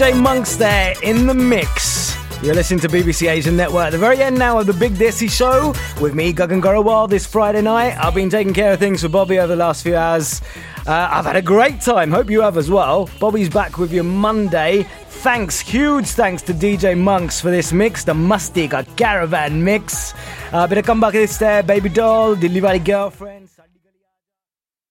DJ Monks there in the mix. You're listening to BBC Asian Network. At the very end now of the Big Desi Show with me, Gagan Gorawal, this Friday night. I've been taking care of things for Bobby over the last few hours. I've had a great time. Hope you have as well. Bobby's back with you Monday. Huge thanks to DJ Monks for this mix, the Musty Caravan mix. Bit of comeback this there, Baby Doll, Delivery Girlfriends.